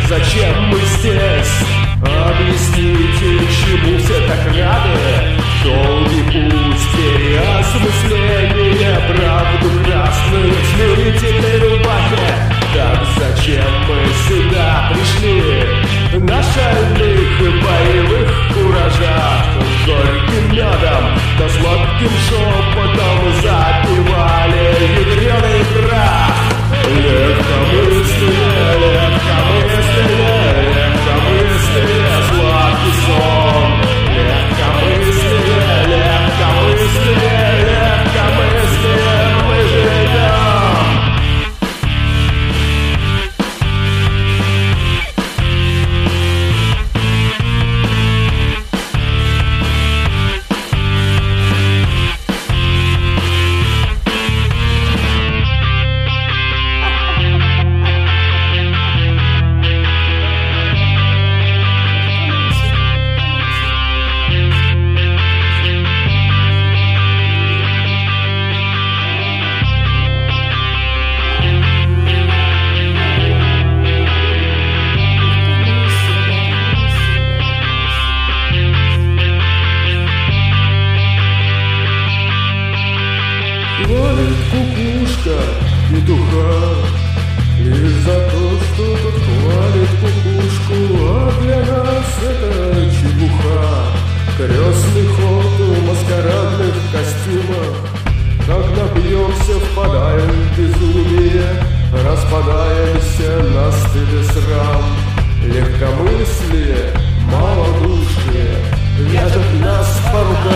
зачем мы здесь? Объясните, чему все так рады? Долгий путь переосмысления, правду красную смирительной рубахе. Так зачем мы сюда пришли? На шальных боевых куражах, горьким медом да сладким шепотом запивали ядреный прах. Легкомыслие, легкомыслие, легкомыслие, сладкий сон. Легкомыслие, легкомыслие, легкомыслие, мы живем. Хвалит кукушка петуха лишь за то, что тот хвалит кукушку, а для нас это чепуха. Крестный ход в маскарадных костюмах, как напьемся, впадаем в безумие, распадаемся на стыд и срам. Легкомыслие, малодушие вяжет нас по рукам.